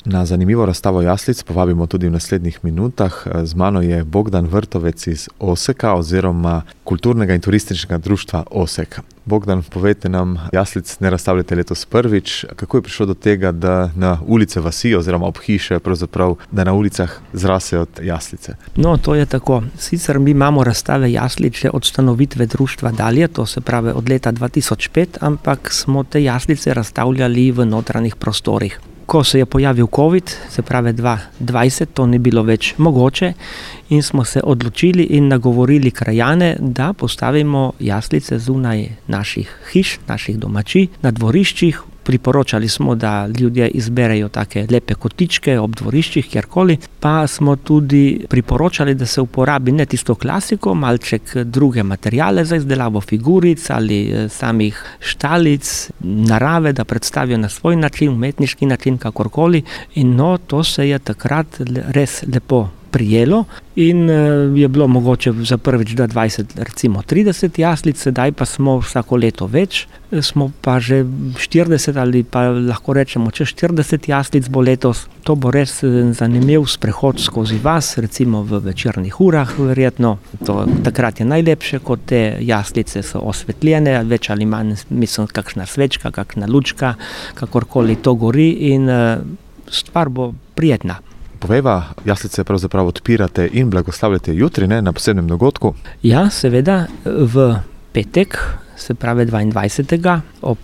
Na zanimivo razstavo jaslic povabimo tudi v naslednjih minutah. Z mano je Bogdan Vrtovec iz Oseka oziroma Kulturnega in turističnega društva Osek. Bogdan, povejte nam, jaslic ne razstavljate letos prvič. Kako je prišlo do tega, da na ulice vasi oziroma ob hiše, pravzaprav, da na ulicah zrasejo jaslice? No, to je tako. Sicer mi imamo razstave jaslic od ustanovitve društva dalje, to se pravi od leta 2005, ampak smo te jaslice razstavljali v notranjih prostorih. Ko se je pojavil COVID, se pravi 2020, to ni bilo več mogoče in smo se odločili in nagovorili krajane, da postavimo jaslice zunaj naših hiš, naših domačij, na dvoriščih. Priporočali smo, da ljudje izberejo take lepe kotičke ob dvoriščih, kjerkoli, pa smo tudi priporočali, da se uporabi ne tisto klasiko, malček druge materijale za izdelavo figuric ali samih štalic, narave, da predstavijo na svoj način, umetniški način, kakorkoli. In no, to se je takrat res lepo prijelo in je bilo mogoče za prvič 20, recimo 30 jaslic, sedaj pa smo vsako leto več, smo pa že 40 ali pa lahko rečemo čez 40 jaslic bo letos. To bo res zanimiv sprehod skozi vas, recimo v večernih urah verjetno. Takrat je najlepše, ko te jaslice so osvetljene, več ali manj, mislim, kakšna svečka, kakšna lučka, kakorkoli to gori in stvar bo prijetna. Povejva, jaslice pravzaprav odpirate in blagoslavljate jutri, ne, na posebnem dogodku? Ja, seveda, v petek, se pravi 22. ob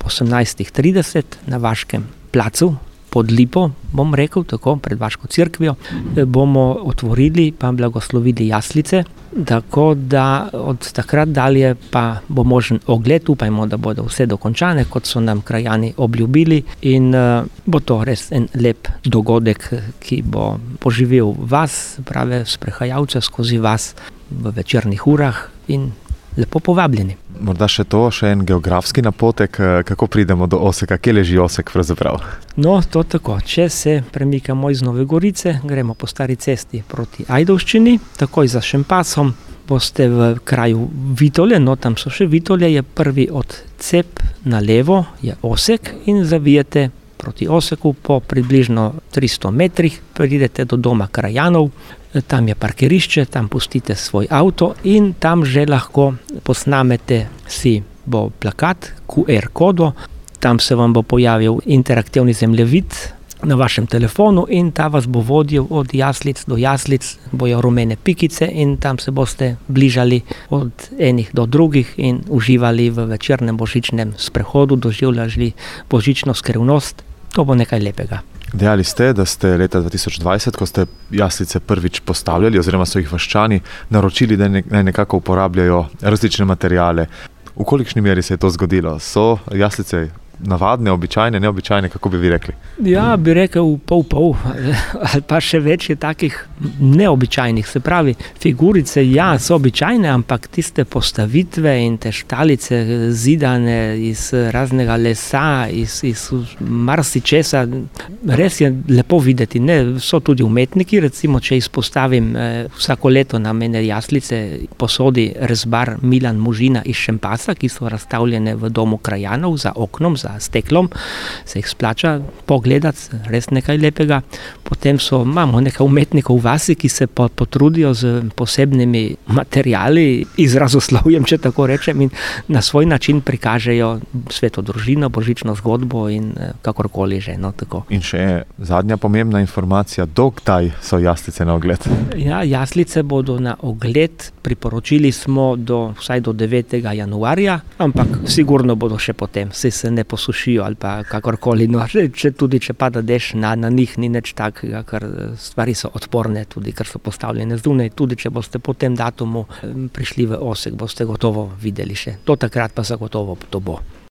18:30 na Vaškem placu, pod Lipo, bom rekel, tako, pred Vaško cerkvijo, bomo otvorili pa blagoslovili jaslice, tako da od takrat dalje pa bo možen ogled, upajmo, da bodo vse dokončane, kot so nam krajani obljubili in bo to res en lep dogodek, ki bo poživel vas, prave sprehajalce skozi vas v večernih urah in lepo povabljeni. Morda še en geografski napotek, kako pridemo do Oseka, kje leži Osek pravzaprav? No, to tako. Če se premikamo iz Nove Gorice, gremo po stari cesti proti Ajdovščini, takoj za Šempasom boste v kraju Vitolje, no tam so še Vitolje, je prvi odcep na levo, je Osek in zavijete proti Oseku po približno 300 metrih, pridete do doma krajanov. Tam je parkirišče, tam pustite svoj avto in tam že lahko posnamete si bo plakat, QR kodo, tam se vam bo pojavil interaktivni zemljevid na vašem telefonu in ta vas bo vodil od jaslic do jaslic, bojo rumene pikice in tam se boste bližali od enih do drugih in uživali v večernem božičnem sprehodu, doživljali božično skrivnost. To bo nekaj lepega. Dejali ste, da ste leta 2020, ko ste jaslice prvič postavljali oziroma so jih vaščani naročili, da naj nekako uporabljajo različne materijale. V kolikšni meri se je to zgodilo? So jaslice navadne, običajne, neobičajne, kako bi vi rekli? Ja, bi rekel pol, ali pa še več je takih neobičajnih. Se pravi, figurice, ja, so običajne, ampak tiste postavitve in te štalice zidane iz raznega lesa, iz marsičesa, res je lepo videti. Ne, so tudi umetniki, recimo, če izpostavim, vsako leto na mene jaslice posodi rezbar Milan Možina iz Šempasa, ki so razstavljene v domu krajanov za oknom, za steklom, se jih splača pogledati, res nekaj lepega. Potem imamo nekaj umetnikov v vasi, ki se potrudijo z posebnimi materijali, izrazoslovjem, če tako rečem, in na svoj način prikažejo sveto družino, božično zgodbo in kakorkoli že. No, tako. In še zadnja pomembna informacija, dokdaj so jaslice na ogled? Ja, jaslice bodo na ogled, priporočili smo vsaj do 9. januarja, ampak sigurno bodo še potem, se ne posušijo ali pa kakorkoli. No, če pada dež na njih, ni nič takega, ker stvari so odporne, tudi ker so postavljene zunaj. Tudi če boste po tem datumu prišli v Osek, boste gotovo videli še. Do takrat pa zagotovo to bo.